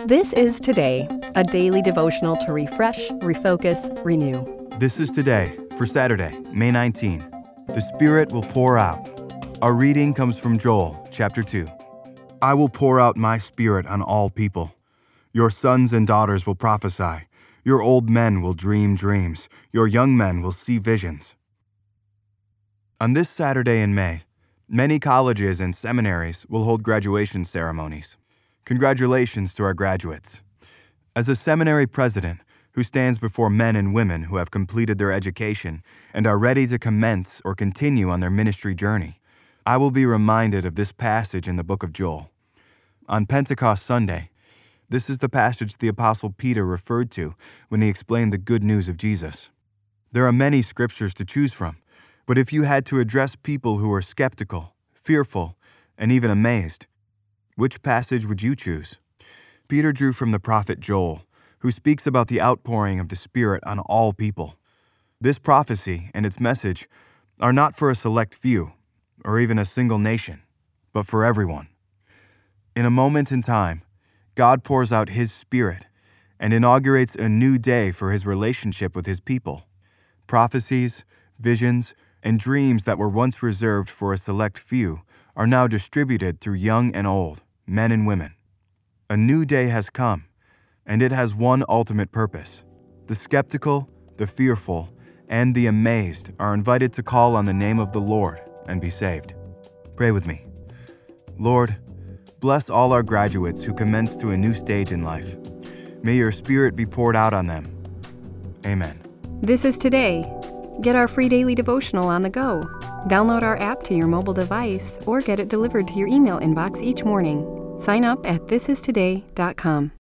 This is Today, a daily devotional to refresh, refocus, renew. This is Today for Saturday, May 19. The Spirit will pour out. Our reading comes from Joel, chapter 2. I will pour out my Spirit on all people. Your sons and daughters will prophesy. Your old men will dream dreams. Your young men will see visions. On this Saturday in May, many colleges and seminaries will hold graduation ceremonies. Congratulations to our graduates. As a seminary president who stands before men and women who have completed their education and are ready to commence or continue on their ministry journey, I will be reminded of this passage in the book of Joel. On Pentecost Sunday, this is the passage the Apostle Peter referred to when he explained the good news of Jesus. There are many scriptures to choose from, but if you had to address people who are skeptical, fearful, and even amazed, which passage would you choose? Peter drew from the prophet Joel, who speaks about the outpouring of the Spirit on all people. This prophecy and its message are not for a select few, or even a single nation, but for everyone. In a moment in time, God pours out His Spirit and inaugurates a new day for His relationship with His people. Prophecies, visions, and dreams that were once reserved for a select few are now distributed through young and old, men and women. A new day has come, and it has one ultimate purpose. The skeptical, the fearful, and the amazed are invited to call on the name of the Lord and be saved. Pray with me. Lord, bless all our graduates who commence to a new stage in life. May your Spirit be poured out on them. Amen. This is Today. Get our free daily devotional on the go. Download our app to your mobile device or get it delivered to your email inbox each morning. Sign up at thisistoday.com.